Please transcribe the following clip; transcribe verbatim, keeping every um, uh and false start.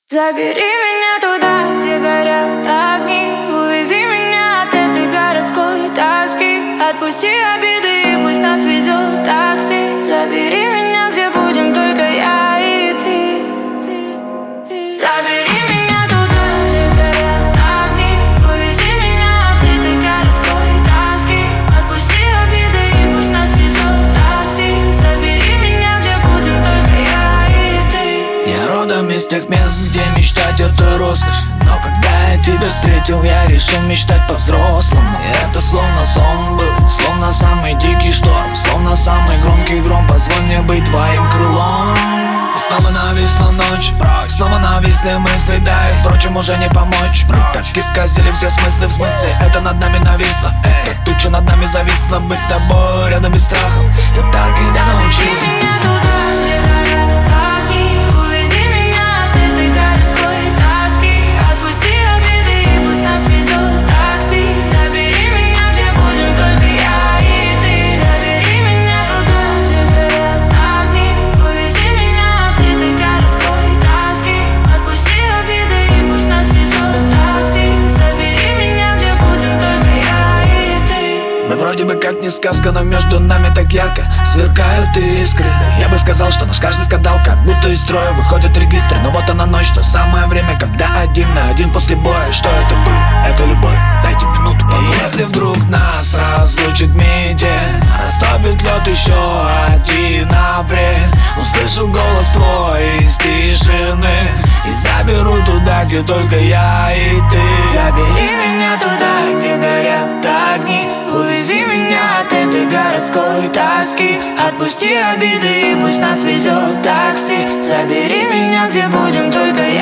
Забери меня туда, где горят огни. Увези меня от этой городской тоски. Отпусти обиды и пусть нас везет такси. Забери меня, где будем только я и ты. Забери меня туда, где горят огни. Увези меня от этой городской тоски. Отпусти обиды и пусть нас везет такси. Забери меня, где будем только я и ты. Я родом из тех мест, где мечтать это роскошь. Но когда я тебя встретил, я решил мечтать по-взрослому. И это словно сон был, словно самый дикий шторм, словно самый громкий гром. Позволь мне быть твоим крылом. И снова нависла ночь, снова нависли мысли, да и впрочем уже не помочь. Мы так исказили все смыслы, в смысле это над нами нависло. Эй, туча над нами зависла, быть с тобой рядом без страхов. Я так и не научился. Забери меня туда, где горят огни. Увези меня от этой городской тоски. Отпусти обиды и пусть нас везет такси. Забери меня, где будем только я и ты. Забери меня туда, где горят огни. Увези меня от этой городской тоски. Отпусти обиды и пусть нас везет такси. Забери меня, где будем только я и ты. Мы вроде бы как не сказка, но между нами так ярко сверкают искры. Я бы сказал, что наш каждый скандал как будто из строя выходят регистры. Но вот она ночь, то самое время, когда один на один после боя. Что это было? Это любовь, дайте минуту подумать. Если вдруг нас разлучит метель, растопит лед еще один апрель, услышу голос твой из тишины и заберу туда, где только я и ты. Забери меня туда, где горят огни. Увези меня от этой городской тоски. Отпусти обиды и пусть нас везет такси. Забери меня, где будем только